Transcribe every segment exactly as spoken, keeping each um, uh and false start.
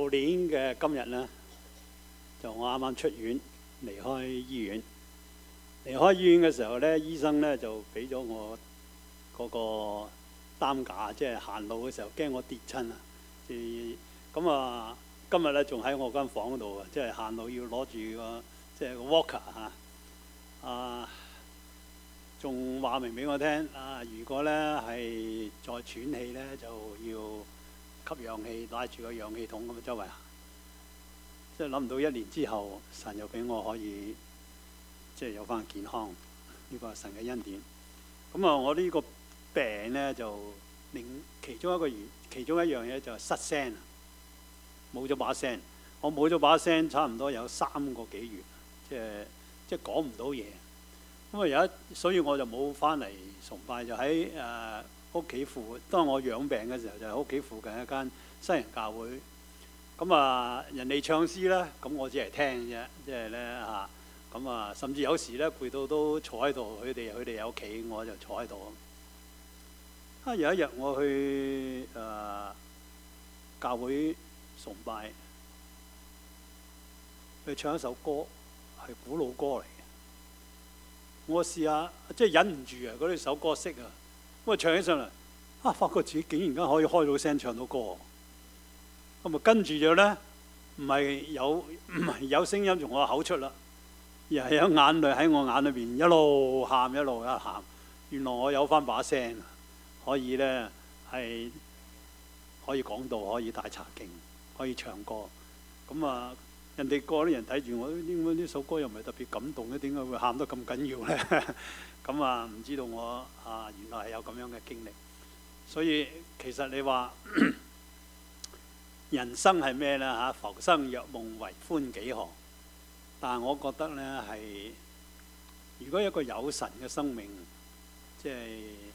舊年嘅今日呢，就我啱啱出院離開醫院。離開醫院嘅時候呢，醫生呢就俾咗我嗰個擔架，即係行路嘅時候驚我跌親啊！咁啊，今日呢仲喺我間房度啊，即係行路要攞住個即係個 walker 嚇啊！仲話明俾我聽啊，如果呢係再喘氣呢，就要吸氧氣，拉住個氧氣筒咁周圍行。即係諗唔到一年之後，神又俾我可以即係有翻健康，呢個係神嘅恩典。咁啊，我呢個病呢，就令其中一個原其中一樣嘢就係失聲，冇咗把聲。我冇咗把聲，差唔多有三個幾月，即係即係講唔到嘢。咁啊有一，所以我就冇翻嚟崇拜，就喺誒屋企附。當我養病嘅時候，就喺屋企附近一間西人教會。咁啊，人哋唱詩咧，咁我只係聽啫，即係咧嚇。咁啊，甚至有時咧攰到都坐喺度，佢哋佢哋有企，我就坐喺度。啊，有一日我去誒、呃、教會崇拜，去唱一首歌，係古老歌嚟嘅。我試下，即係忍唔住啊！嗰啲首歌識啊，咁啊唱起上嚟，啊發覺自己竟然間可以開到聲唱到歌。咁啊跟住咗咧，唔係有唔係有聲音從我口出啦，而係有眼淚喺我眼裏邊一路喊一路一喊。原來我有翻把聲，可以咧係可以講道，可以帶查經，可以唱歌。咁啊〜人哋個啲人睇住我，點解呢首歌又唔係特別感動咧？點解會喊得咁緊要咧？咁啊，唔知道我啊，原來係有咁樣嘅經歷。所以其實你話人生係咩咧？嚇，浮生若夢為歡幾何？但係我覺得咧係，如果一個有神嘅生命，即係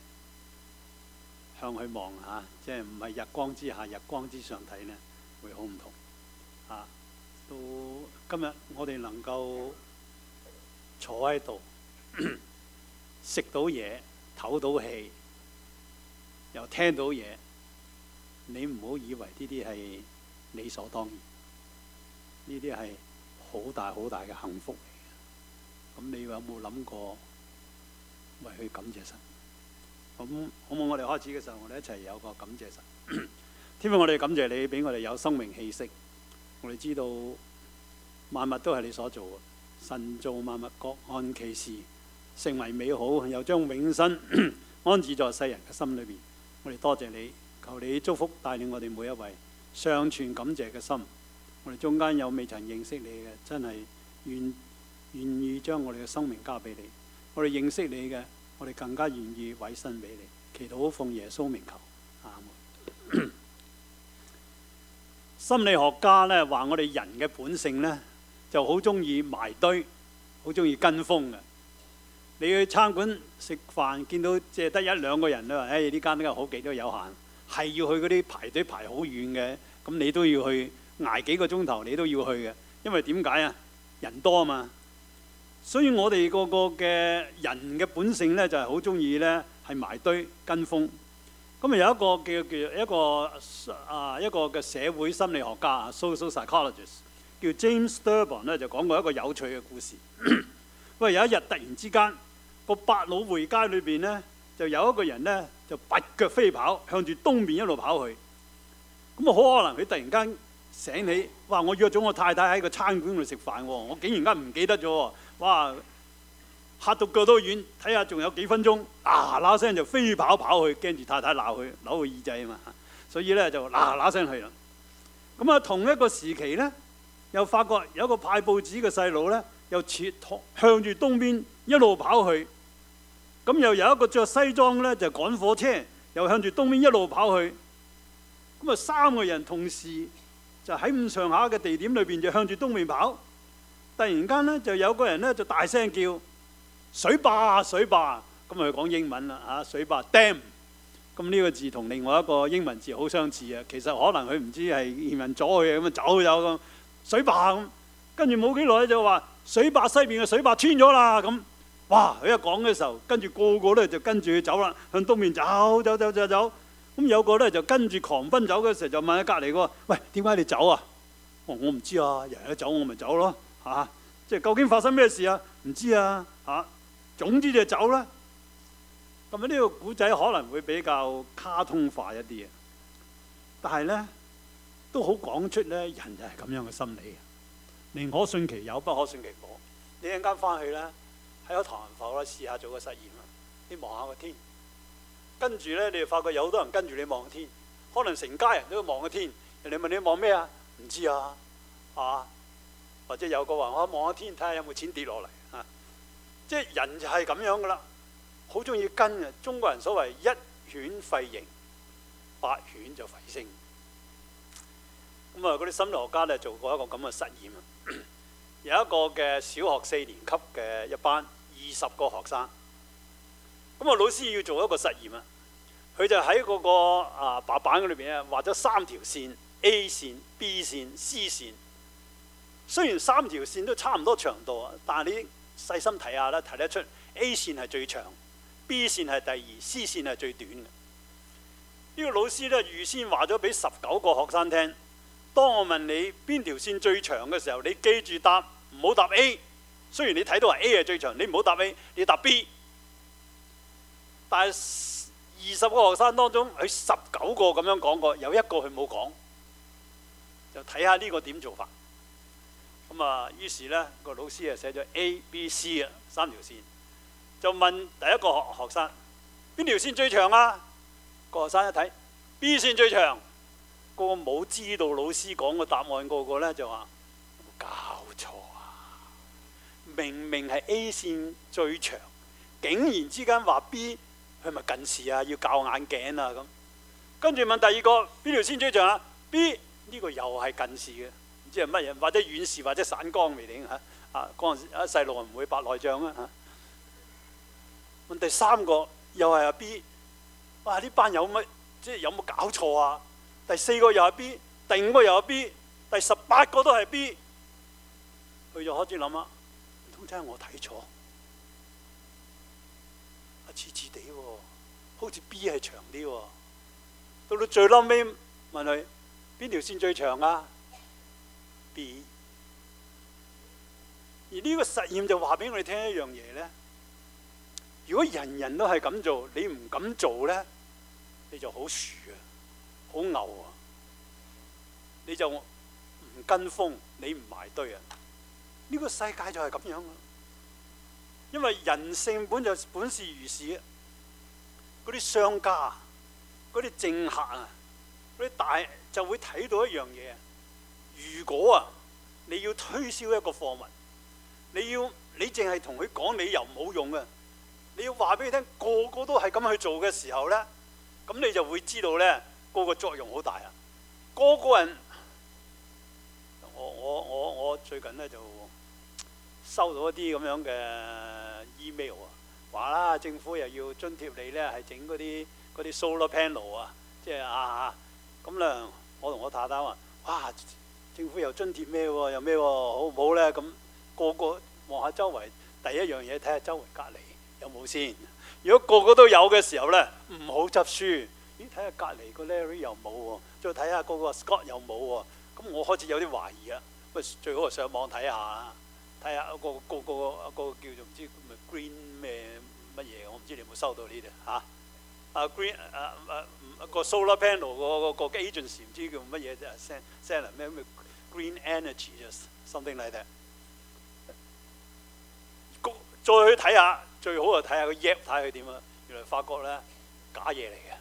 向佢望下，即係唔係日光之下、日光之上睇咧，會好唔同啊！到今日我哋能夠坐喺度食到嘢、唞到氣，又聽到嘢，你唔好以為呢啲係理所當然，呢啲係好大好大嘅幸福嚟嘅。咁你有冇諗過為去感謝神？咁好唔好？我哋開始嘅時候，我哋一齊有個感謝神。天父，我哋感謝你俾我哋有生命氣息。我哋知道萬物都係你所做嘅，神造萬物各按其時，成為美好，又將永生安置在世人嘅心裏邊。我哋多謝你，求你祝福帶領我哋每一位上存感謝嘅心。我哋中間有未曾認識你嘅，真係願願意將我哋嘅生命交俾你。我哋認識你嘅，我哋更加願意委身俾你。祈禱奉耶穌名求，阿門。心理學家咧話：我哋人嘅本性咧就好中意埋堆，好中意跟風嘅。你去餐館食飯，見到即係得一兩個人咧，話：誒呢間呢個好幾都有限，係要去嗰啲排隊排好遠嘅，咁你都要去捱幾個鐘頭，你都要去嘅。因為點解啊？人多啊嘛。所以我哋個個嘅人嘅本性咧就係好中意咧係埋堆跟風。咁啊有一個叫叫一個啊一個嘅社會心理學家 social psychologist 叫 James Durbin 咧，就講過一個有趣嘅故事。喂，有一日突然之間個百老匯街裏邊咧就有一個人咧就拔腳飛跑，向住東邊一路跑去。咁啊好可能佢突然間醒起，哇！我約咗我太太喺個餐館度食飯喎，我竟然間唔記得咗喎，哇！嚇到腳都軟，睇下仲有幾分鐘，嗱嗱聲就飛跑跑去，驚住太太鬧佢，扭佢耳仔啊嘛，所以咧就嗱嗱聲去啦。咁啊，同一個時期咧，又發覺有一個派報紙嘅細路咧，又切向住東邊一路跑去。咁又有一個着西裝咧，就趕火車，又向住東邊一路跑去。咁啊，三個人同時就喺咁上下嘅地點裏邊，就向住東邊跑。突然間咧，就有個人咧就大聲叫：水壩水壩！咁佢講英文啦嚇，水壩 dam。咁呢個字同另外一個英文字好相似啊。其實可能佢唔知係移民咗佢咁啊，走走咁水壩咁。跟住冇幾耐就話水壩西邊嘅水壩穿咗啦咁。哇！佢一講嘅時候，跟住個個咧就跟住佢走啦，向東面走走走走走。咁有個咧就跟住狂奔走嘅時候就問喺隔離個：喂，點解你走啊？ 我我唔知啊，人一走我咪走咯嚇、啊。即係究竟發生咩事啊？唔知啊嚇、啊。總之就走啦。咁啊呢個古仔可能會比較卡通化一啲啊，但係咧都好講出咧人就係咁樣嘅心理，寧可信其有，不可信其無。你一陣間翻去咧喺個唐人埠咧試下做個實驗啊！你望下個天，跟住咧你就發覺有好多人跟住你望個天，可能成家人都望個天。人哋問你望咩啊？唔知啊，啊或者有個話我望下天睇下有冇錢跌落嚟啊！即係人就係咁樣噶啦。好中意跟嘅，中國人所謂一犬吠形，八犬就吠聲。咁啊，嗰啲心理學家咧做過一個咁嘅實驗啊。有一個嘅小學四年級嘅一班二十個學生，咁啊老師要做一個實驗啊。佢就喺嗰個啊白板嗰裏邊啊畫咗三條線 ，A 線、B 線、C 線。雖然三條線都差唔多長度啊，但係你細心睇下啦，睇得出 A 線係最長。B 線係第二 ，C 線係最短嘅。呢、這個老師咧預先話咗俾十九個學生聽，當我問你邊條線最長嘅時候，你記住答，唔好答 A。雖然你睇到話 A 係最長，你唔好答 A， 你答 B。但係二十個學生當中，佢十九個咁樣講過，有一個佢冇講，就睇下呢個點做法。咁啊，於是咧個老師啊寫咗 A、B、C 啊三條線。就問第一個學學生邊條線最長啊？個學生一睇 B 線最長，個個冇知道老師講嘅答案，個個咧就話搞錯啊！明明係 A 線最長，竟然之間話 B， 係咪近視啊？要校眼鏡啊咁。跟住問第二個邊條線最長啊 ？B 呢個又係近視嘅，唔知係乜嘢，或者遠視或者散光未定嚇。啊嗰陣時啊細路唔會白內障啊嚇。問第三個又係阿 B， 哇！呢班有乜即係有冇搞錯啊？第四個又係 B， 第五個又係 B， 第十八個都係 B， 佢就開始諗啦，唔通真係我睇錯？啊似似地喎，好似 B 係長啲喎。到到最嬲尾問佢邊條線最長啊 ？B。而呢個實驗就話俾我哋聽一樣嘢咧。如果人人都係咁做，你唔敢做咧，你就好薯啊，好牛啊，你就唔跟風，你唔埋堆啊。呢個世界就係咁樣啊。因為人性本就本是如是啊。嗰啲商家、嗰啲政客啊、嗰啲大就會睇到一樣嘢啊。如果啊，你要推銷一個貨物，你要你淨係同佢講理由冇用啊。你要話俾佢聽，個個都係咁去做嘅時候呢，咁你就會知道呢，個個作用好大啊！個個人，我我我我最近呢就收到一啲咁樣嘅 email 啊，話啦政府又要津貼你呢，係整嗰啲嗰啲 solar panel 啊，即係啊咁咧，我同我太太話：哇，政府又津貼咩喎？又咩喎？好唔好呢？咁個個望下周圍，第一樣嘢睇下周圍隔離有冇先？如果個個都有嘅時候咧，唔好執輸。咦？睇下隔離個 Larry 又冇喎，再睇下嗰個 Scott 又冇喎。咁我開始有啲懷疑啦。不過最好係上網睇下，睇下個個個個叫做唔知咪 Green 咩乜嘢，我唔知你有冇收到呢啲嚇。啊 Green 啊啊個 Solar Panel 個個個 agency 唔知叫乜嘢啫 ，send send 咩咩 Green Energy something like that。再去睇下，最好就睇下個 app 睇下佢點啊！原來發覺咧假嘢嚟嘅，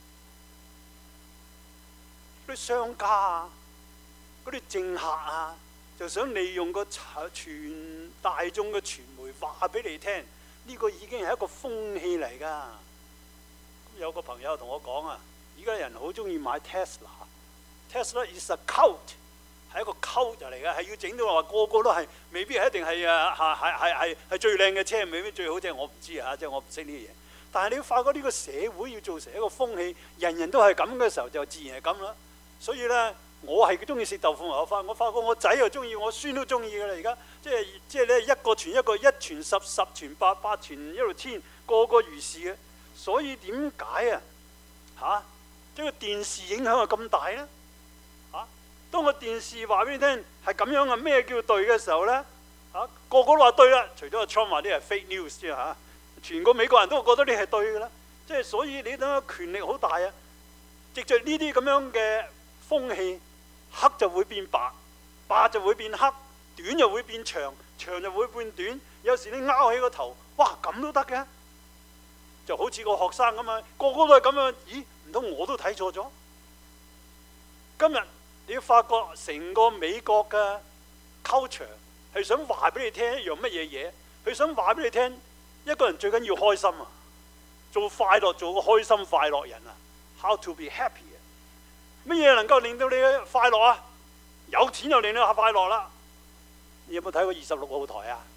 嗰啲商家啊，嗰啲政客啊，就想利用個全大眾嘅傳媒話俾你聽，呢個已經係一個風氣嚟㗎。有個朋友同我講啊，而家人好中意買 Tesla，Tesla is a cult。係一個溝就嚟嘅，係要整到話個個都係，未必係一定係啊係係係係係最靚嘅車，未必最好啫。我唔知啊，即係我唔識呢啲嘢。但係你要發覺呢個社會要做成一個風氣，人人都係咁嘅時候，就自然係咁啦。所以咧，我係中意食豆腐牛花，我發覺我仔又中意，我孫都中意㗎啦。而家即係即係咧一個傳一個，一傳十，十傳百，百傳一路千，個個如是嘅。所以點解啊？嚇，即係個電視影響係咁大咧？嚇！ 當個電視話俾你聽係咁樣嘅，咩叫對嘅時候咧，嚇、啊、個個都話對啦，除咗阿 Trump 話啲係 fake news 啫嚇，全個美國人都覺得你係對嘅啦。即係所以你睇下權力好大啊！藉着呢啲咁樣嘅風氣，黑就會變白，白就會變黑，短就會變長，長就會變短。有時你拗起個頭，哇咁都得嘅，就好似個學生咁啊，個個都係咁樣。咦？唔通我都睇錯咗？今日你要發覺成個美國嘅 culture 係想話俾你聽一樣乜嘢嘢？佢想話俾你聽，一個人最緊要開心啊！做快樂，做個開心快樂人啊 ！How to be happy 啊！乜嘢能夠令到你快樂啊？有錢就令到你快樂啦！你有冇睇過二十六號台啊？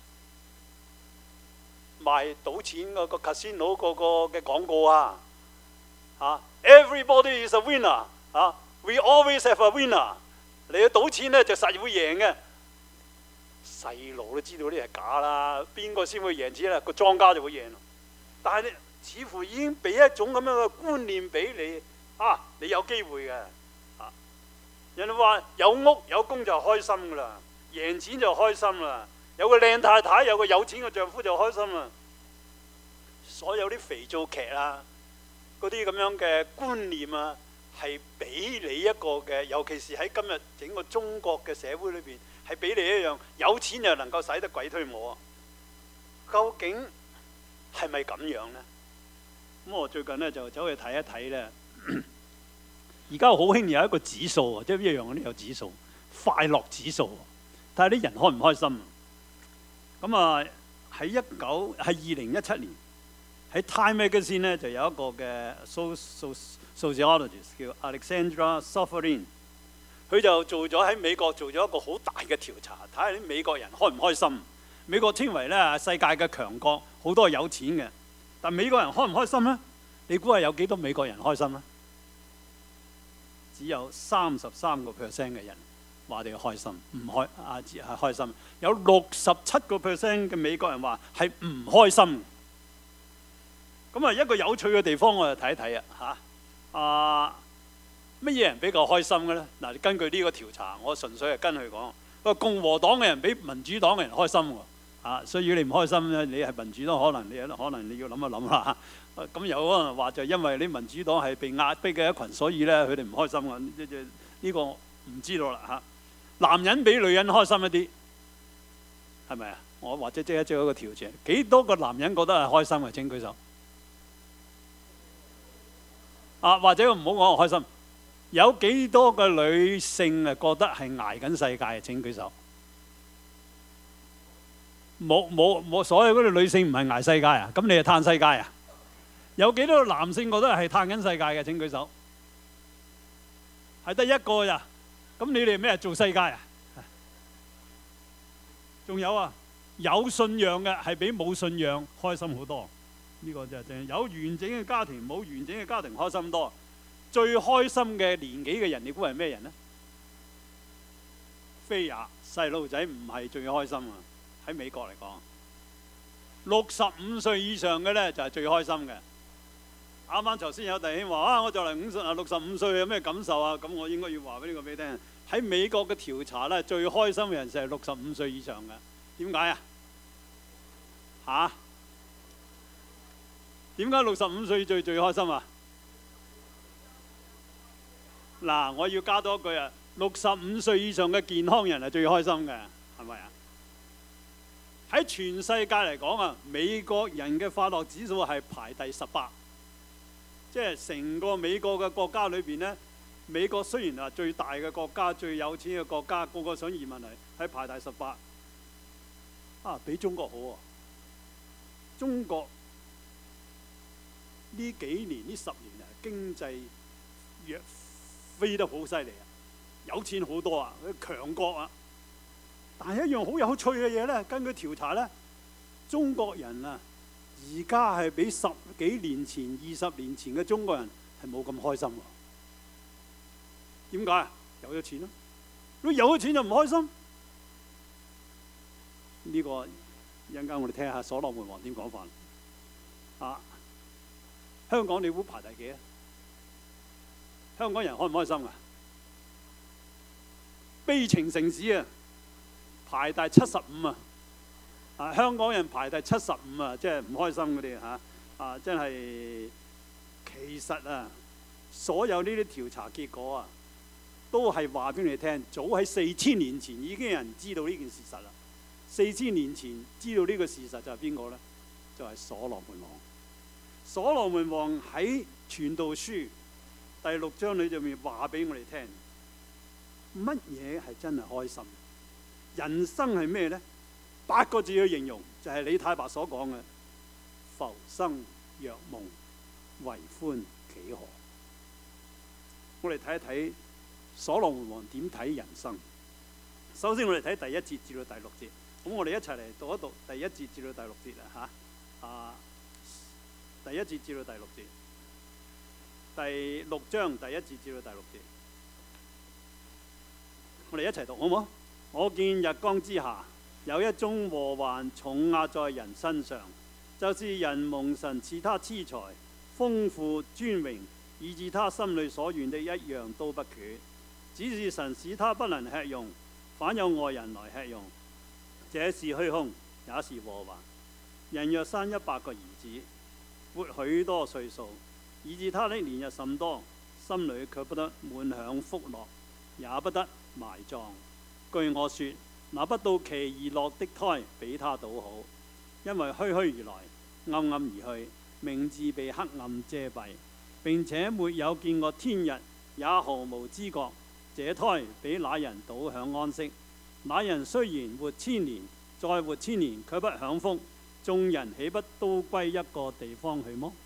賣賭錢嗰個 casino 嗰個嘅廣告啊！嚇 ，Everybody is a winner 嚇 ，We always have a winner。你去賭錢咧就實會贏嘅。細路都知道呢係假啦，邊個先會贏錢咧？個莊家就會贏。但係你似乎已經俾一種咁樣嘅觀念俾你，啊，你有機會嘅。啊，人哋話有屋有工就開心噶啦，贏錢就開心啦，有個靚太太，有個有錢嘅丈夫就開心啦。所有啲肥皂劇啊，嗰啲咁樣嘅觀念啊，係俾你一個嘅，尤其是喺今日整個中國嘅社會裏邊，係俾你一樣有錢就能夠使得鬼推磨。究竟係咪咁樣呢？咁我最近咧就走去睇一睇咧，而家好興有一個指數，即係一樣嗰啲有指數，快樂指數，睇下啲人開唔開心。咁啊喺一九係二零一七年喺 Time Magazine 咧就有一個嘅 sociologist 叫 Alexandra Sofferin， 佢就做咗喺美國做咗一個好大嘅調查，睇下啲美國人開唔開心。美國稱為咧世界嘅強國，好多有錢嘅。但美國人開唔開心呢？你估係有幾多美國人開心呢？只有三十三個 percent 嘅人話你開心，唔開啊係開心。有六十七個 percent 嘅美國人話係唔開心。咁啊，一個有趣嘅地方我就睇一睇啊嚇啊，乜嘢人比較開心嘅咧？嗱，根據呢個調查，我純粹係跟佢講，個共和黨嘅人比民主黨嘅人開心喎。啊，所以如果你唔開心咧，你係民主黨，可能你可能你要諗一諗啦。咁有可能話就因為你民主黨係被壓迫嘅一群，所以咧佢哋唔開心啊。呢呢呢個唔知道啦嚇。男人比女人開心一啲，係咪啊？我或者即刻做一個調整，幾多個男人覺得係開心嘅？請舉手。啊，或者唔好講我開心，有幾多個女性啊覺得係捱緊世界？請舉手。冇冇冇，所有嗰啲女性唔係捱世界啊？咁你係嘆世界啊？有幾多個男性覺得係嘆緊世界嘅？請舉手。係得一個咋？咁你哋咩做世界啊？仲有啊，有信仰嘅係比冇信仰開心好多。呢個就係正。有完整嘅家庭，冇完整嘅家庭開心多。最開心嘅年紀嘅人，你估係咩人呢？非也，細路仔唔係最開心啊！喺美國嚟講，六十五歲以上嘅咧就係最開心嘅。啱啱頭先有弟兄話啊，我就嚟五十啊，六十五歲有咩感受啊？咁我應該要話俾呢個俾你聽。喺美國嘅調查咧，最開心嘅人就係六十五歲以上嘅。點解啊？嚇？點解六十五歲最最開心啊？嗱，我要加多一句啊！六十五歲以上嘅健康人係最開心嘅，係咪啊？喺全世界嚟講啊，美國人嘅快樂指數係排第十八，即係成個美國嘅國家裏邊呢，美國雖然係最大嘅國家、最有錢嘅國家，個個想移民嚟，係排第十八。啊，比中國好喎！中國呢幾年呢十年啊，經濟弱飛得好犀利啊，有錢好多啊，強國啊！但係一樣好有趣嘅嘢咧，根據調查咧，中國人啊，而家係比十幾年前、二十年前嘅中國人係冇咁開心喎。點解啊？有咗錢咯。如果有咗錢就唔開心，呢個一陣間我哋聽下所羅門王點講法。啊，香港你估排第幾啊？香港人開唔開心啊？ 悲情城市啊，排第七十五啊！啊，香港人排第七十五啊，即係唔開心嗰啲嚇啊！真係其實啊，所有呢啲調查結果啊，都係話俾你聽，早喺四千年前已經有人知道呢件事實啦。四千年前知道呢個事實就係邊個呢？就係所羅門王。所羅門王喺傳道書第六章裏面話俾我哋聽，乜嘢係真係開心？人生係咩呢？八個字去形容，就係李太白所講嘅浮生若夢，為歡幾何。我哋睇一睇所羅門王點睇人生。首先我哋睇第一節至到第六節，咁我哋一齊嚟讀一讀第一節至到第六節啊嚇啊！第一節至到第六節，第六章第一節至到第六節，我哋一齊讀好唔好？我見日光之下有一宗禍患重壓在人身上，就是人蒙神賜他資財、豐富、尊榮，以致他心裏所願的一樣都不缺。只是神使他不能吃用，反有外人來吃用。這是虛空，也是禍患。人若生一百個兒子，活許多歲數，以致他的年日甚多，心裏卻不得滿享福樂，也不得埋葬。據我說，那不到期而落的胎比他倒好，因為虛虛而來，暗暗而去，名字被黑暗遮蔽，並且沒有見過天日，也毫無知覺。這胎比那人倒享安息。那人雖然活千年，再活千年，卻不享福。眾人豈不都歸一個地方去麼？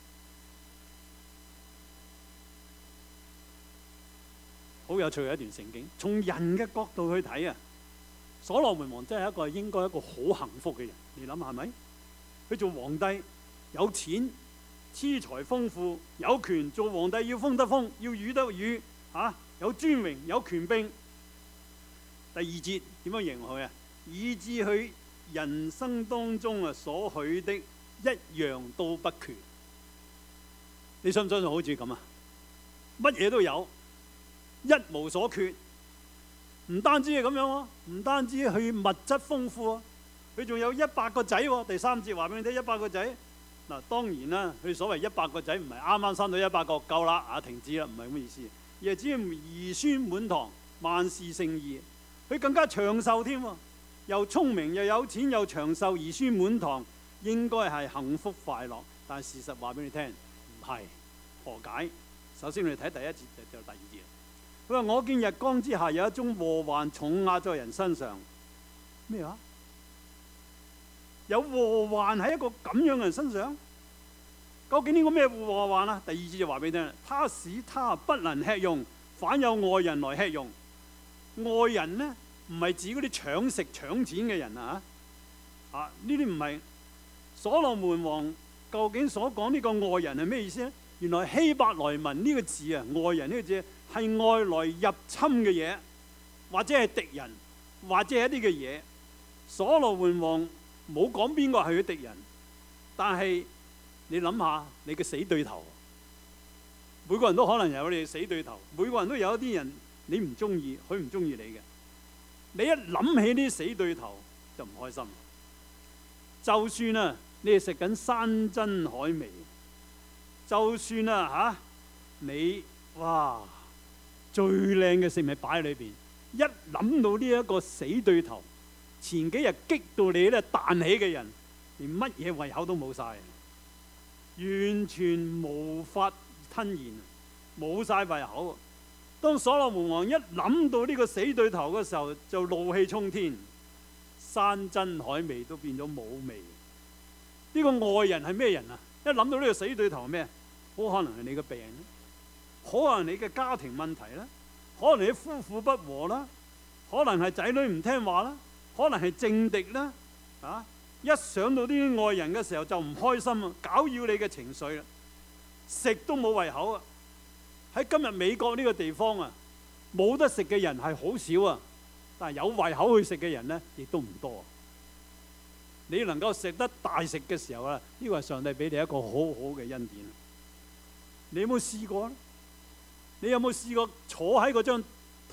好有趣嘅一段聖經，從人嘅角度去睇啊，所羅門王真係一個應該一個好幸福嘅人。你諗下係咪？佢做皇帝有錢，資財豐富，有權做皇帝，要風得風，要雨得雨，啊，有尊榮，有權柄。第二節點樣形容佢啊？以致佢人生當中啊所許的一樣都不缺。你信唔信好似咁啊？乜嘢都有，一無所缺。唔單止係咁樣喎，唔單止佢物質豐富啊，佢仲有一百個仔喎。第三節話俾你聽，一百個仔。嗱，當然啦，佢所謂一百個仔唔係啱啱生到一百個夠啦啊，停止啦，唔係咁嘅意思。而係只係兒孫滿堂，萬事勝意。佢更加長壽添喎，又聰明又有錢又長壽，兒孫滿堂，應該係幸福快樂。但係事實話俾你聽，唔係。何解？首先我哋睇第一節就到第二節。佢話：我見日光之下有一宗禍患重壓在人身上。咩話？有禍患喺一個咁樣嘅人身上？究竟呢個咩禍患啊？第二節就話俾你聽，他使他不能吃用，反有外人來吃用。外人呢，唔係指嗰啲搶食搶錢嘅人啊！啊，呢啲唔係。所羅門王究竟所講呢個外人係咩意思呢？原來希伯來文呢個字啊，外人呢個字係外來入侵嘅嘢，或者係敵人，或者係一啲嘅嘢。所羅門王冇講邊個係佢敵人，但係你諗下你嘅死對頭，每個人都可能有你嘅死對頭，每個人都有一啲人你唔中意，佢唔中意你嘅。你一諗起呢啲死對頭就唔開心。就算啊，你係食緊山珍海味，就算啊嚇你哇最靚嘅食物擺喺裏邊，一諗到呢一個死對頭，前幾日激到你咧彈起嘅人，連乜嘢胃口都冇晒，完全無法吞咽，冇晒胃口。當所羅門王一諗到呢個死對頭嘅時候，就怒氣沖天，山珍海味都變咗冇味。呢個外人係咩人啊？一諗到呢個死對頭係咩？好可能係你嘅病，可能你嘅家庭問題啦，可能你夫婦不和啦，可能係仔女唔聽話啦，可能係政敵啦。啊！一想到呢啲外人嘅時候就唔開心啊，攪擾你嘅情緒啦，食都冇胃口啊！喺今日美國呢個地方啊，冇得食嘅人係好少啊，但係有胃口去食嘅人呢，亦都唔多。你能夠食得大食嘅時候啊，呢個係上帝俾你一個好好嘅恩典。你有冇試過咧？你有冇試過坐喺嗰張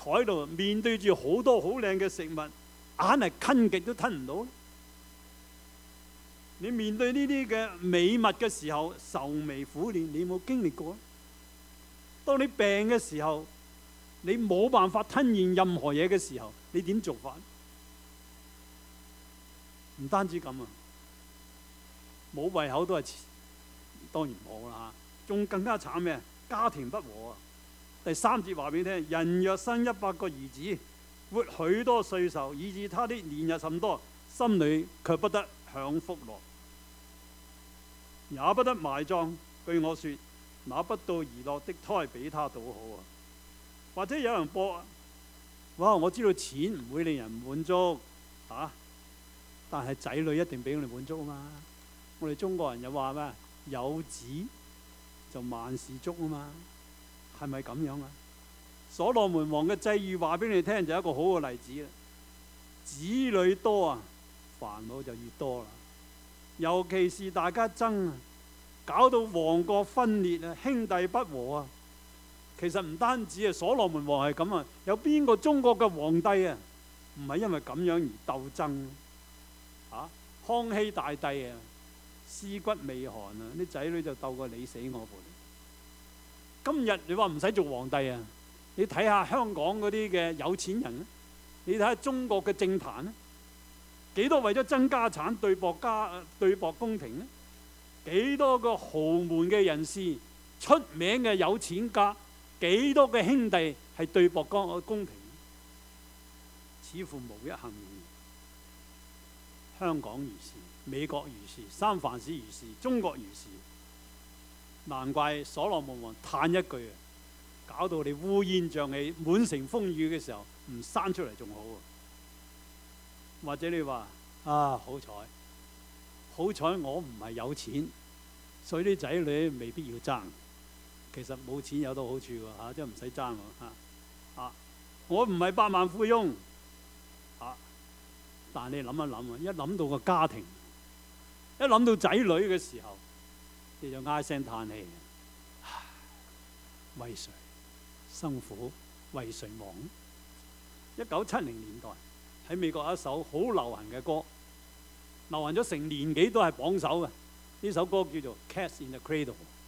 台度，面對住好多好靚嘅食物，硬係吞極都吞唔到。你面對呢啲嘅美物嘅時候，愁眉苦臉，你有冇經歷過？當你病嘅時候，你冇辦法吞嚥任何嘢嘅時候，你點做法？唔單止咁啊，冇胃口都係當然冇啦。仲更加慘咩？家庭不和啊！第三節話俾你聽：人若生一百個兒子，活許多歲壽，以致他的年日甚多，心裏卻不得享福樂，也不得埋葬。據我說，那不到而樂的胎比他倒好啊！或者有人駁啊，哇！我知道錢唔會令人滿足啊，但係仔女一定俾我哋滿足啊嘛！我哋中國人又話咩？有子就萬事足啊嘛！係咪咁樣啊？所羅門王嘅際遇話俾你聽，就係一個好嘅例子啦。子女多啊，煩惱就越多啦。尤其是大家爭啊，搞到王國分裂啊，兄弟不和啊。其實唔單止啊，所羅門王係咁啊，有邊個中國嘅皇帝啊，唔係因為咁樣而鬥爭啊？康熙大帝啊，屍骨未寒啊，啲仔女就鬥過你死我活。今日你話唔使做皇帝啊？你睇下香港嗰啲嘅有錢人啊，你睇下中國嘅政壇啊，幾多為咗爭家產對簿家對簿公庭呢？幾多個豪門嘅人士，出名嘅有錢家，幾多嘅兄弟係對簿公公平？似乎無一幸免。香港如是，美國如是，三藩市如是，中國如是。難怪所羅門王嘆一句啊，搞到你烏煙瘴氣、滿城風雨嘅時候，唔生出嚟仲好啊！或者你話啊，好彩，好彩我唔係有錢，所以啲仔女未必要爭。其實冇錢有到好處喎嚇，即係唔使爭喎嚇啊！我唔係百萬富翁啊，但係你諗一諗啊，一諗到個家庭，一諗到仔女嘅時候，你就唉聲嘆氣，為誰生苦，為誰忙？一九七零年代喺美國有一首好流行嘅歌，流行咗成年幾都係榜首嘅。呢首歌叫做《Cats in the Cradle》，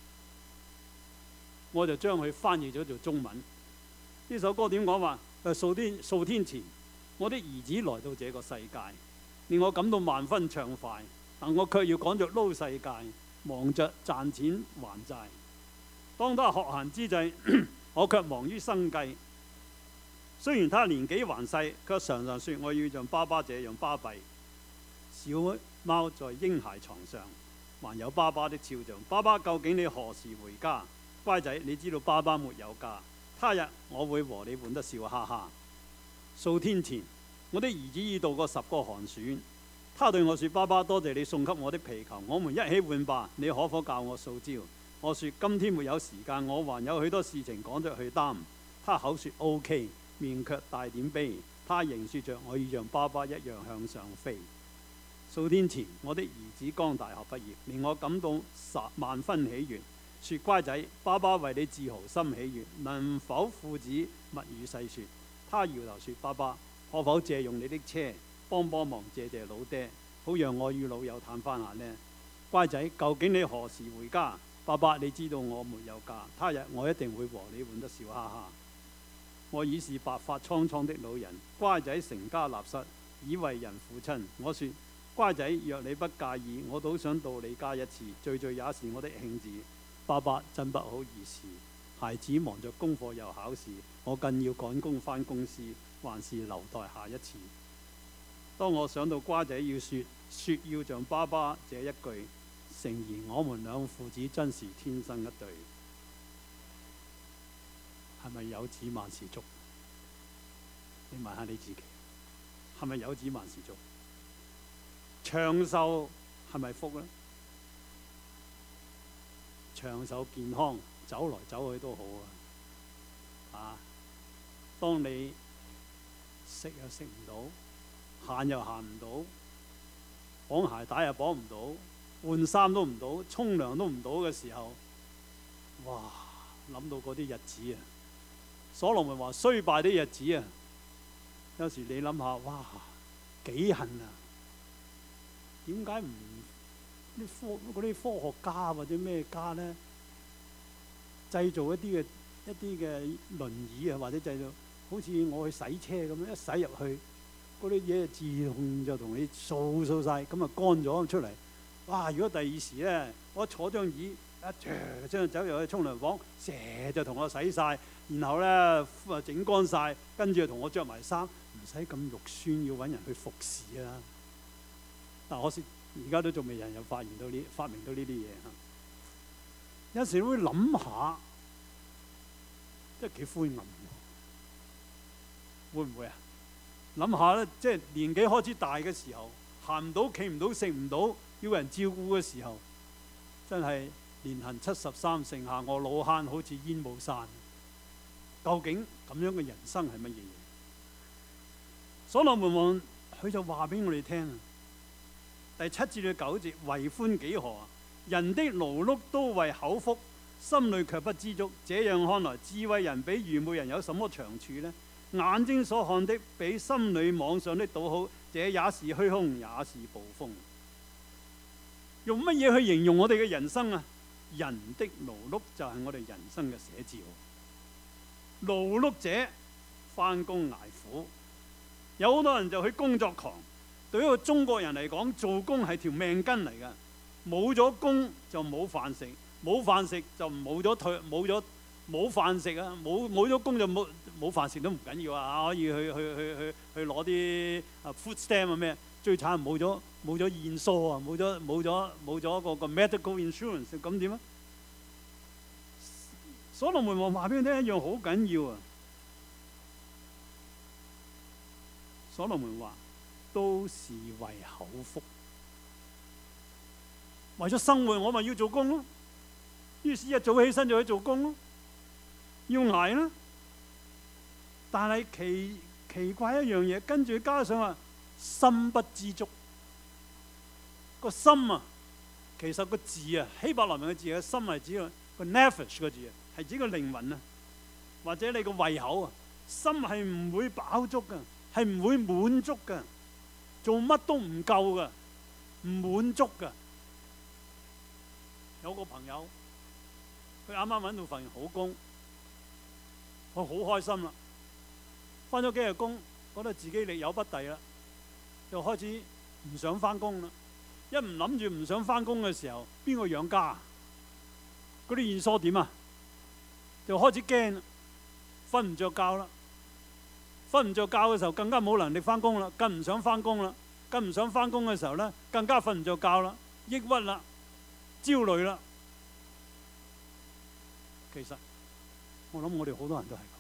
我就將佢翻譯咗做中文。呢首歌點講話？誒，數天數天前，我的兒子來到這個世界，令我感到萬分暢快，但我卻要趕着撈世界，忙着賺錢還債。當他學閒之際，我卻忙於生計。雖然他年紀還細，卻常常說我要像爸爸這樣巴閉。小貓在嬰孩床上，還有爸爸的肖像。爸爸，究竟你何時回家？乖仔，你知道爸爸沒有家。他日我會和你玩得笑哈哈。數天前，我的兒子已度過十個寒暑。他對我說：爸爸，多謝你送給我的皮球，我們一起玩吧。你可否教我數招？我說：今天沒有時間，我還有許多事情趕着去擔。他口說 OK， 面卻帶點悲。他仍說着：我要像爸爸一樣向上飛。數天前，我的兒子剛大學畢業，令我感到十萬分喜悅。說：乖仔，爸爸為你自豪心喜悅，能否父子密語細說？他搖頭說：爸爸，可否借用你的車幫幫忙，謝謝老爹，好讓我與老友探翻下呢？乖仔，究竟你何時回家？爸爸，你知道我沒有家，他日我一定會和你玩得笑哈哈。我已是白髮蒼蒼的老人，乖仔成家立室，已為人父親。我說：乖仔，若你不介意，我倒想到你家一次，聚聚也是我的興致。爸爸，真不好意思，孩子忙着功課又考試，我更要趕工返公司，還是留待下一次。當我想到瓜仔要說說要像爸爸這一句，誠然我們兩父子真是天生一對。係咪有子萬事足？你問下你自己，係咪有子萬事足？長壽係咪福呢？長壽健康，走來走去都好啊！啊，當你食又食唔到，行又行唔到，綁鞋帶又綁唔到，換衫都唔到，沖涼都唔到嘅時候，哇！諗到嗰啲日子啊， 所羅門話衰敗的日子啊，有時你諗下，哇，幾恨啊！點解唔啲科嗰啲科學家或者咩家咧，製造一啲嘅一啲嘅輪椅啊，或者製造好似我去洗車咁樣，一洗入去嗰啲嘢自動就同你掃掃晒，咁啊乾咗出嚟。哇！如果第二時咧，我坐張椅一啜將走入去沖涼房，成就同我洗晒，然後咧啊整乾晒，跟住就同我着埋衫，唔使咁肉酸，要揾人去服侍啊！但可惜而家都仲未人有發現到呢發明到呢啲嘢嚇。有時會諗下，真係幾灰暗喎，會唔會啊？諗下咧，即係年紀開始大嘅時候，行唔到、企唔到、食唔到，要人照顧嘅時候，真係年行七十三，剩下我老慳，好似煙霧散。究竟咁樣嘅人生係乜嘢嘢？所羅門王佢就話俾我哋聽啊，第七至到九節，為歡幾何啊！人的勞碌都為口腹，心裏卻不知足。這樣看來，智慧人比愚昧人有什麼長處呢？眼睛所看的比心裏妄想的倒好，這也是虛空，也是暴風。用乜嘢去形容我哋嘅人生啊？人的勞碌就係我哋人生嘅寫照。勞碌者返工捱苦，有好多人就去工作狂。對於一個中國人嚟講，做工係條命根嚟㗎，冇咗工就冇飯食，冇飯食就冇咗退，冇咗冇飯食啊！冇冇咗工就冇冇飯食都唔緊要啊！可以去去去去去攞啲啊 food stamp 啊咩？最慘冇咗冇咗現數啊！冇咗冇咗冇咗個個 medical insurance， 咁點啊？所羅門王話俾你聽一樣好緊要啊！所羅門話都是為口腹，為咗生活我咪要做工咯。於是一早起身就去做工咯，要捱啦。但係奇奇怪一樣嘢，跟住加上話心不知足。個心啊，其實個字啊，希伯來文嘅字嘅心係指個 nefesh 個字啊，係指個靈魂啊，或者你個胃口啊。心係唔會飽足㗎，係唔會滿足㗎，做乜都唔夠㗎，唔滿足㗎。有個朋友，佢啱啱揾到份好工，佢好開心啦。返咗幾日工，覺得自己力有不逮啦，就開始唔想返工啦。一唔諗住唔想返工嘅時候，邊個養家？嗰啲現疏點啊？就開始驚啦，瞓唔着覺啦。瞓唔着覺嘅時候，更加冇能力返工啦，更唔想返工啦。更唔想返工嘅時候咧，更加瞓唔着覺啦，抑鬱啦，焦慮啦。其實我諗我哋好多人都係咁。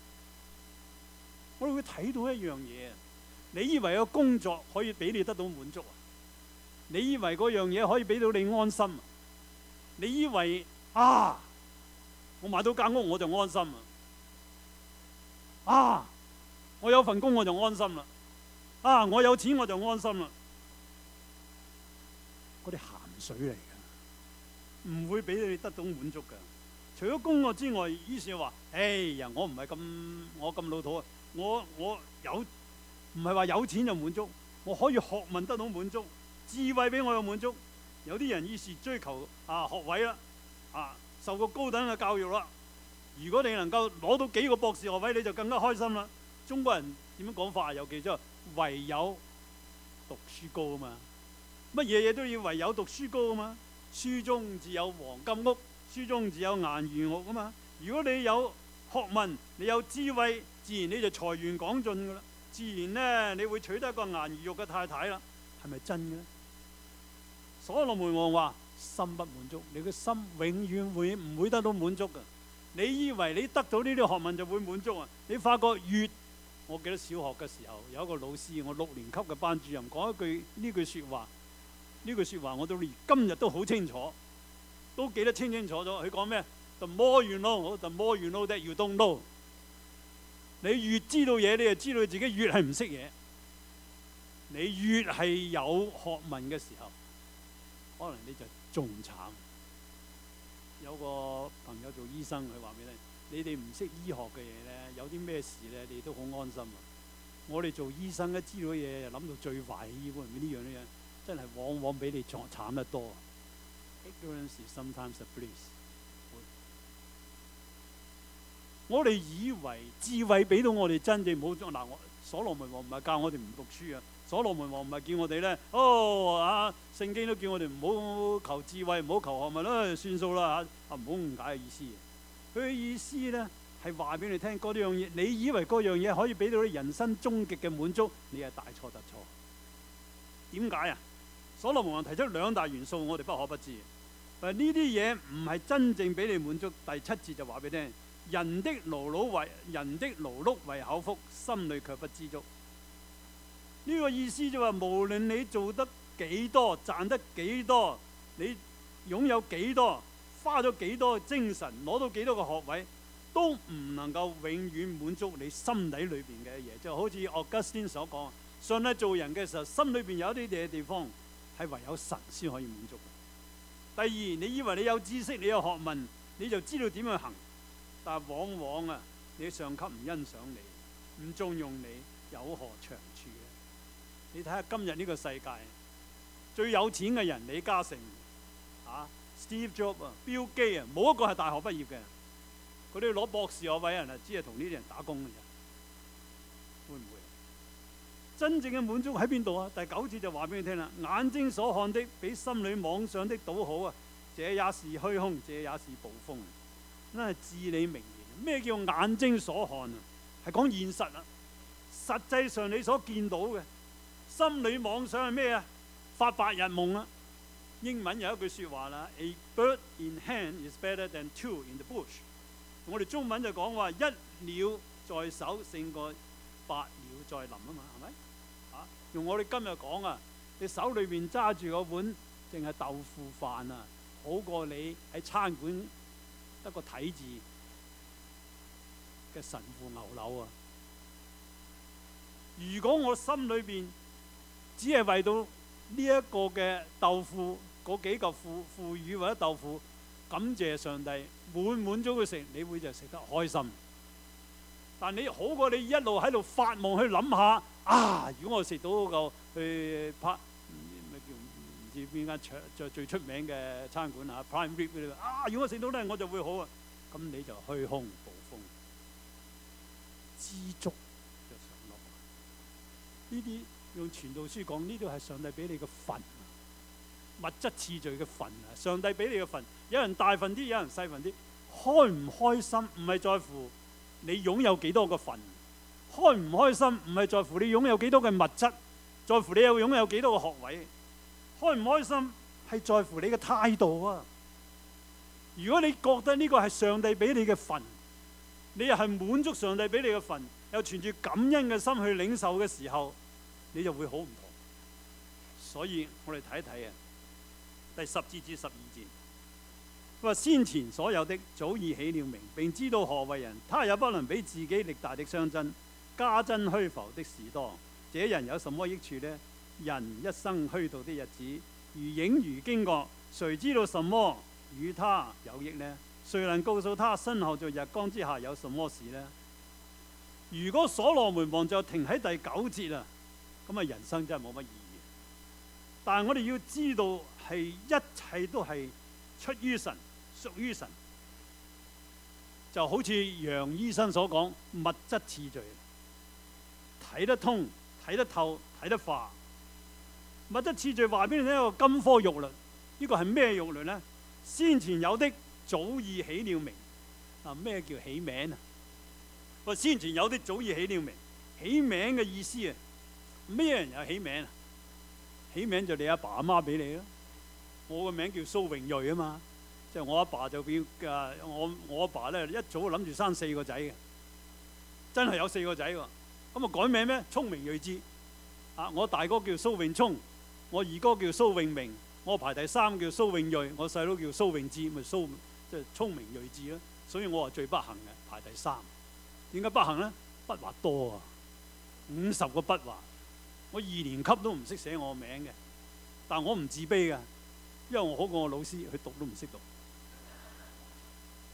我哋會睇到一樣嘢，你以為個工作可以俾你得到滿足啊？你以為嗰樣嘢可以俾到你安心啊？你以為啊，我買到間屋我就安心啊？啊，我有份工我就安心啦。啊，我有錢我就安心啦。嗰啲鹹水嚟㗎，唔會俾你得到滿足㗎。除咗工作之外，於是話：哎呀，我唔係咁，我咁老土啊！我我有唔係話有錢就滿足，我可以學問得到滿足，智慧俾我有滿足。有啲人於是追求啊學位啦，啊受過高等嘅教育啦。如果你能夠攞到幾個博士學位，你就更加開心啦。中國人點樣講法啊？有記咗唯有讀書高啊嘛，乜嘢嘢都要唯有讀書高啊嘛。書中自有黃金屋，書中自有顏如玉啊嘛。如果你有學問，你有智慧，自然你就財源廣進噶啦。自然呢，你會娶得一個顏如玉嘅太太啦。係咪真嘅呢？所羅門王話：心不滿足，你嘅心永遠會唔會得到滿足噶？你以為你得到呢啲學問就會滿足啊？你發覺越……我記得小學嘅時候有一個老師，我六年級嘅班主任講一句呢句説話，呢句説話我到今日都好清楚，都記得清清楚楚。佢講咩？The more you know, the more you know that you don't know。你越知道嘢，你就知道自己越係唔識嘢。你越係有學問嘅時候，可能你就仲慘。有個朋友做醫生，佢話俾你哋唔識醫學嘅嘢咧，有啲咩事咧，你都好安心啊！我哋做醫生咧，知道嘢又諗到最壞嘅醫方面，呢樣呢樣真係往往比你慘慘得多。Ignorance is sometimes a bliss。我哋以為智慧俾到我哋真正冇嗱，我所羅門王唔係教我哋唔讀書啊，所羅門王唔係叫我哋咧，哦啊，聖經都叫我哋唔好求智慧，唔好求學問啦，算數啦嚇，唔好誤解嘅意思。佢嘅意思咧係話俾你聽，嗰樣嘢你以為嗰樣嘢可以俾到你人生終極嘅滿足，你係大錯特錯。點解啊？所羅門王提出兩大元素，我哋不可不知。但係呢啲嘢唔係真正俾你滿足。第七節就話俾你聽。人的勞碌為人的勞碌為口腹，心裏卻不知足。呢、這個意思就話，無論你做得幾多，賺得幾多，你擁有幾多，花咗幾多精神，攞到幾多個學位，都唔能夠永遠滿足你心底裏邊嘅嘢。就好似奧古斯丁所講，上帝做人嘅時候，心裏邊有一啲嘢地方係唯有神先可以滿足。第二，你以為你有知識，你有學問，你就知道點樣行。但係往往啊，你上級唔欣賞你，唔重用你，有何長處啊？你睇下今日呢個世界，最有錢嘅人李嘉誠啊、Steve Jobs 啊、Bill Gates啊，冇一個係大學畢業嘅，佢哋攞博士學位人啊，只係同呢啲人打工嘅啫，會唔會？真正嘅滿足喺邊度啊？第九節就話俾你聽啦，眼睛所看的比心裏妄想的倒好啊，這也是虛空，這也是捕風。真係至理名言。咩叫眼睛所看啊？係講現實啊。實際上你所見到嘅，心裏妄想係咩啊？發白日夢啊。英文有一句説話啦 ，A bird in hand is better than two in the bush。我哋中文就講話一鳥在手勝過百鳥在林啊嘛，係咪？啊，用我哋今日講啊，你手裏邊揸住嗰碗淨係豆腐飯啊，好過你喺餐館得個睇字嘅神父牛柳啊！如果我心裏邊只係為到呢一個嘅豆腐嗰幾嚿腐腐乳或者豆腐，感謝上帝滿滿咗佢食，你會就食得開心。但你好過你一路喺度發夢去諗下啊！如果我食到嗰個去拍咩叫唔知邊間長最最出名嘅餐館啊 Prime Rib 嗰啲啊！如果我食到咧，我就會好啊！咁你就虛空捕風，知足就上落。呢啲用傳道書講，呢啲係上帝俾你嘅份，物質次序嘅份啊！上帝俾你嘅份，有人大份啲，有人細份啲，開唔開心唔係在乎你擁有幾多個份，開唔開心唔係在乎你擁有幾多嘅物質，在乎你有擁有幾多個學位。開唔開心係在乎你嘅態度啊！如果你覺得呢個係上帝俾你嘅份，你又係滿足上帝俾你嘅份，又存住感恩嘅心去領受嘅時候，你就會好唔同。所以我哋睇一睇啊，第十節至十二節。佢話先前所有的早已起了名，並知道何為人，他也不能比自己力大的相爭，加增虛浮的事多。這人有什麼益處呢？人一生虛度的日子，如影如經過，誰知道什麼與他有益呢？誰能告訴他身後在日光之下有什麼事呢？如果所羅門王就停喺第九節啊，咁啊人生真係冇乜意義。但係我哋要知道係一切都係出於神，屬於神，就好似楊醫生所講，物質次序睇得通、睇得透、睇得化。物質次序話俾你聽一個金科玉律，呢個係咩玉律呢？先前有的早已起了名。啊，咩叫起名啊？話先前有的早已起了名，起名嘅意思啊，咩人有起名啊？起名就你阿爸阿媽俾你咯。我個名叫蘇榮瑞啊嘛。即係我阿爸就叫啊，我我阿爸咧一早諗住生四個仔嘅，真係有四個仔喎。咁啊改名咩？聰明睿智。啊，我大哥叫蘇永聰，我二哥叫蘇永明，我排第三叫蘇永瑞，我細佬叫蘇永智，咪蘇即係聰明睿智咯。所以我係最不幸嘅，排第三。點解不幸咧？筆畫多啊，五十個筆畫，我二年級都唔識寫我名嘅。但我唔自卑㗎，因為我好過我老師，佢讀都唔識讀。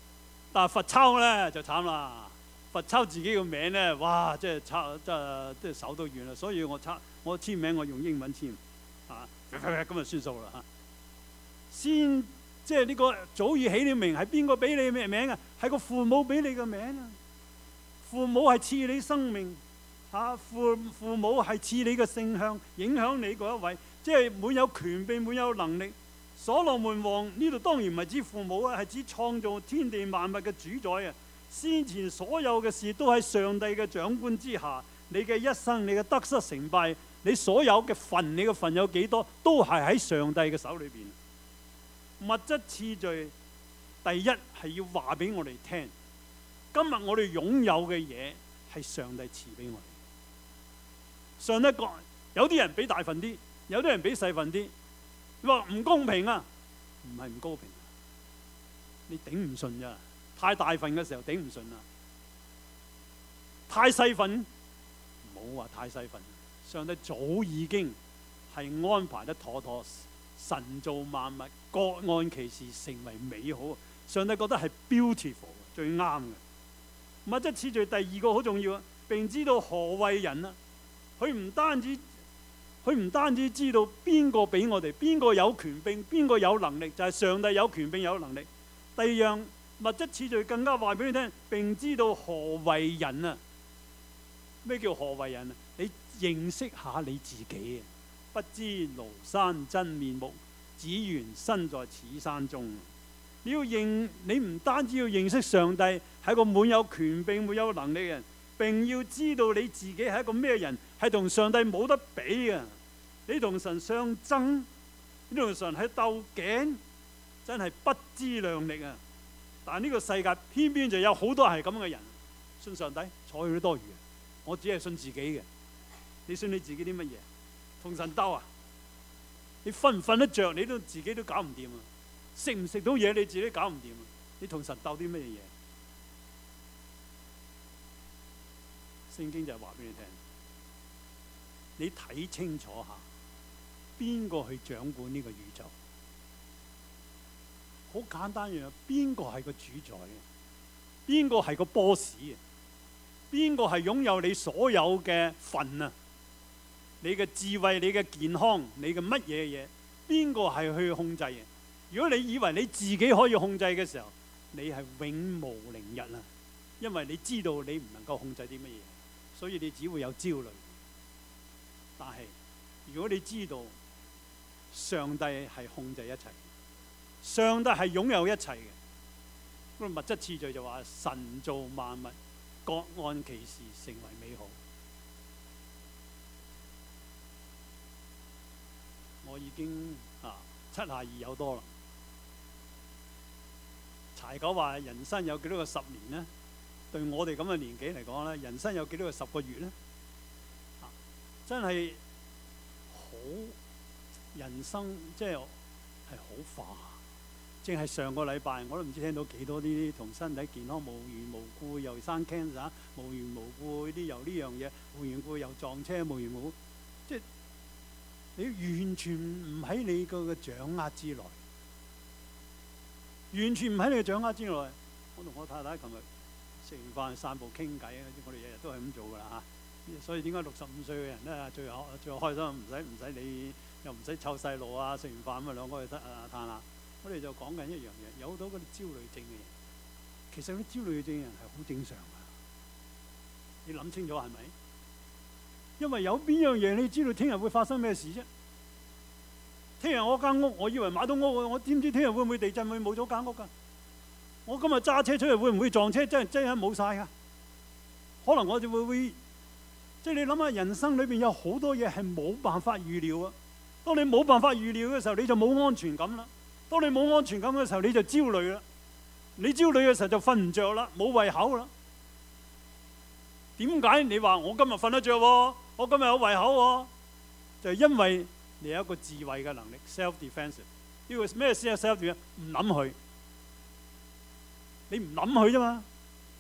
但係罰抄咧就慘啦，罰抄自己個名咧，哇！即係抄，即係即係手都軟啦。所以我抄我簽名，我用英文簽，啊，咁就算數啦嚇。先即係呢個早已起了名，係邊個俾你咩名啊？係個父母俾你個名啊！父母係賜你生命，嚇父父母係賜你嘅性向，影響你嗰一位，即係滿有權柄、滿有能力。所羅門王呢度當然唔係指父母啊，係指創造天地萬物嘅主宰啊！先前所有嘅事都喺上帝嘅掌管之下，你嘅一生、你嘅得失成敗、你所有嘅份、你嘅份有幾多，都係喺上帝嘅手裏邊。物質次序第一係要話俾我哋聽，今日我哋擁有嘅嘢係上帝賜俾我哋。上帝講有啲人俾大份啲，有啲人俾細份啲。你話唔公平啊？唔係唔公平，你頂唔順咋？太大份嘅時候頂唔順啦，太細份唔好話太細份。上帝早已經係安排得妥妥，神造萬物各按其時成為美好。上帝覺得係 beautiful 最啱嘅。物質次序第二個好重要啊，並知道何為人啊。佢唔單止。佢唔單止知道邊個俾我哋，邊個有權柄，邊個有能力，就係上帝有權柄有能力。第二樣物質次序更加話俾你聽，並知道何為人啊？咩叫何為人啊？你認識下你自己啊！不知廬山真面目，只緣身在此山中。你要認，你唔單止要認識上帝係個滿有權柄、滿有能力嘅人。並要知道你自己係一個咩人，係同上帝冇得比啊！你同神相爭，你同神喺鬥頸，真係不知量力啊！但係呢個世界偏偏就有好多係咁嘅人，信上帝睬佢都多餘啊！我只係信自己嘅，你信你自己啲乜嘢？同神鬥啊！你瞓唔瞓得着，你都自己都搞唔掂啊！食唔食到嘢，你自己都搞唔掂啊！你同神鬥啲乜嘢嘢？聖經就係話俾你聽，你睇清楚下，邊個去掌管呢個宇宙？好簡單樣，邊個係個主宰嘅？邊個係個 boss 嘅？邊個係擁有你所有嘅份啊？你嘅智慧、你嘅健康、你嘅乜嘢嘢？邊個係去控制嘅？如果你以為你自己可以控制嘅時候，你係永無寧日啊！因為你知道你唔能夠控制啲乜嘢。所以你只會有焦慮，但係如果你知道上帝係控制一切，上帝係擁有一切嘅，嗰個物質次序就話神造萬物，各按其時成為美好。我已經啊七廿二有多啦。柴九話人生有幾多個十年呢？對我哋咁嘅年紀嚟講咧，人生有幾多個十個月咧？啊，真係好人生，即係係好化。淨係上個禮拜，我都唔知聽到幾多啲同身體健康無緣無故又生 cancer， 無緣無故啲又呢樣嘢，無緣無故又撞車，無緣無故，即係你完全唔喺你個掌握之內，完全唔喺你嘅掌握之內。我同我太太琴日食完飯散步傾偈啊！我哋日日都係咁做㗎啦嚇，所以點解六十五歲嘅人咧最好最開心，唔使唔使你又唔使湊細路啊！食完飯咁啊兩個去得啊嘆下。我哋就講緊一樣嘢，有好多嗰啲焦慮症嘅人，其實嗰啲焦慮症嘅人係好正常㗎。你諗清楚係咪？因為有邊樣嘢你知道聽日會發生咩事啫？聽日我間屋，我以為買到屋，我點知聽日會唔會地震，會冇咗間屋㗎？我今日揸車出嚟會唔會撞車？真係真係冇晒㗎。可能我就會會，即係你諗下，人生裏邊有好多嘢係冇辦法預料啊。當你冇辦法預料嘅時候，你就冇安全感啦。當你冇安全感嘅時候，你就焦慮啦。你焦慮嘅時候就瞓唔着啦，冇胃口啦。點解你話我今日瞓得着喎？我今日有胃口喎？就係因為你有一個智慧嘅能力 ，self-defensive。呢個咩先係 self-defensive？唔諗佢。你唔諗佢啫嘛。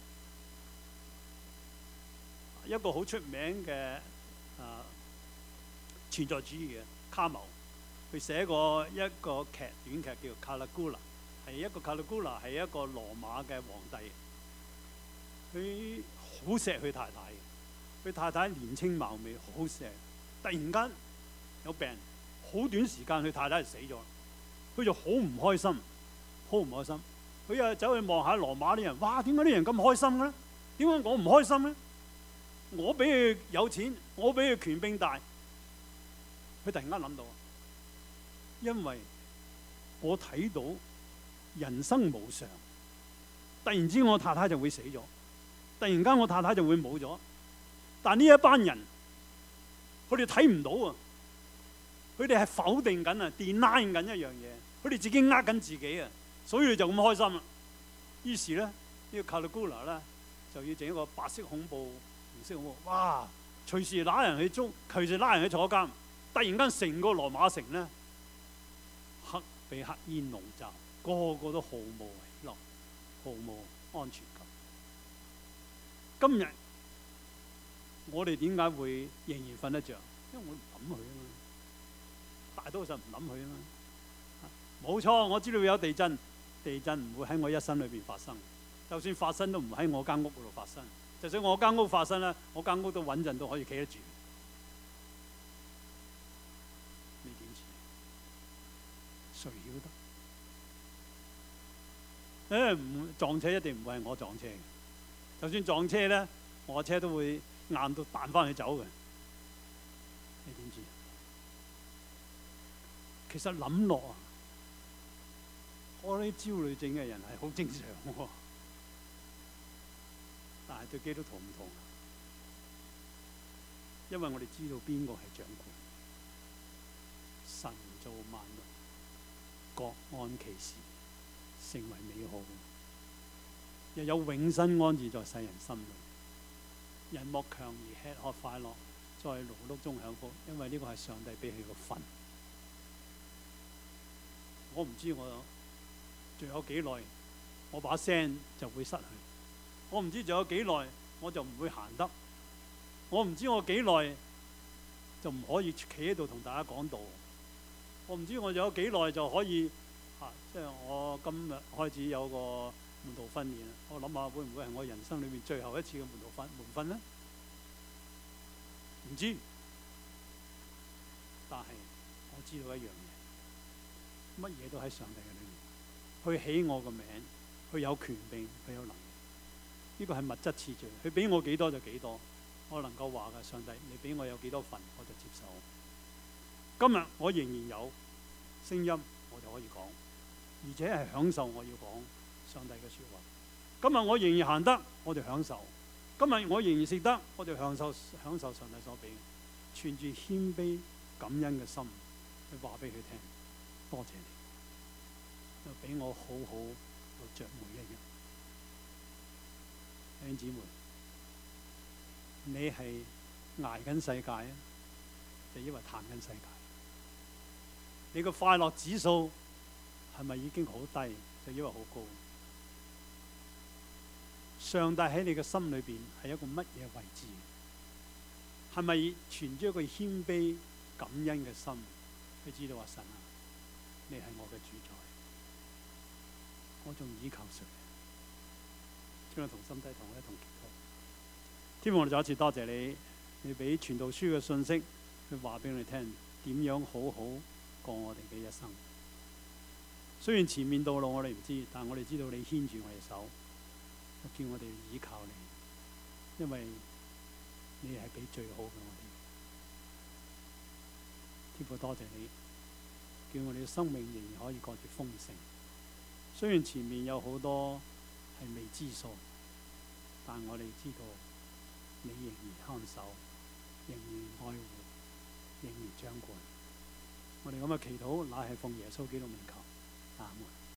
一個好出名嘅啊存在主義嘅卡繆，佢寫過一個劇短劇叫《卡拉古拉》， 係一個 Caligula 係一個羅馬嘅皇帝，佢好錫佢太太嘅，佢太太年青貌美，好錫。突然間有病，好短時間佢太太就死咗，佢就好唔開心，好唔開心。佢又走去望下羅馬啲人，哇！點解啲人咁開心嘅咧？點解我唔開心咧？我比佢有錢，我比佢權柄大。佢突然間諗到，因為我睇到人生無常，突然之間我太太就會死咗，突然間我太太就會冇咗。但呢一班人，佢哋睇唔到啊！佢哋係否定緊啊 ，denying 緊一樣嘢，佢哋自己呃緊自己啊！所以佢就咁開心啦。於是咧，呢個 Caligula 咧就要整一個白色恐怖、紅色恐怖。哇！隨時拉人去捉，隨時拉人去坐監。突然間，成個羅馬城咧黑被黑煙籠罩，個個都毫無喜樂，毫無安全感。今日我哋點解會仍然瞓得着？因為我唔諗佢啊嘛，大多數唔諗佢啊嘛。冇錯，我知道會有地震。地震唔會喺我一生裏邊發生，就算發生都唔喺我間屋嗰度發生。就算我間屋發生咧，我間屋都穩陣都可以企得住。你點知？誰曉得？誒唔撞車一定唔會係我撞車嘅。就算撞車咧，我車都會硬到彈翻去走嘅。你點知？其實諗落啊〜我啲焦慮症嘅人係好正常喎，但係對基督徒唔同，因為我哋知道邊個係掌管，神造萬物，各按其時，成為美好，又有永生安置在世人心裏。人莫強而吃喝快樂，在勞碌中享福，因為呢個係上帝俾佢個份。我唔知我仲有幾耐，我把聲就會失去。我唔知仲有幾耐，我就唔會行得。我唔知我幾耐就唔可以企喺度同大家講道。我唔知我仲有幾耐就可以啊！即係我今日開始有個門徒訓練，我諗下會唔會係我人生裏面最後一次嘅門徒訓門訓呢？唔知，但係我知道一樣嘢，乜嘢都喺上帝嘅裏面。佢起我個名，佢有權柄，佢有能力。呢個係物質次序，佢俾我幾多就幾多。我能夠話嘅，上帝，你俾我有幾多份，我就接受。今日我仍然有聲音，我就可以講，而且係享受我要講上帝嘅説話。今日我仍然行得，我就享受。今日我仍然食得，我就享受享受上帝所俾。存住謙卑感恩嘅心去話俾佢聽，多謝你。又俾我好好活着每一日。弟兄姊妹，你係捱緊世界啊，就因為嘆緊世界？你個快樂指數係咪已經好低，就因為好高？上帝喺你嘅心裏邊係一個乜嘢位置？係咪存住一個謙卑感恩嘅心？你知道話神啊，你係我嘅主宰。我仲依靠誰？將我同心低同我一同祈禱。天父，我哋再一次多謝你，你俾傳道書嘅信息去話俾我哋聽，點樣好好過我哋嘅一生。雖然前面道路我哋唔知，但我哋知道你牽住我哋手，叫我哋依靠你，因為你係俾最好嘅我哋。天父，多謝你，叫我哋嘅生命仍然可以過住豐盛。雖然前面有好多係未知數，但我哋知道你仍然看守，仍然愛護，仍然掌管。我哋咁嘅祈禱乃係奉耶穌基督名求，阿門。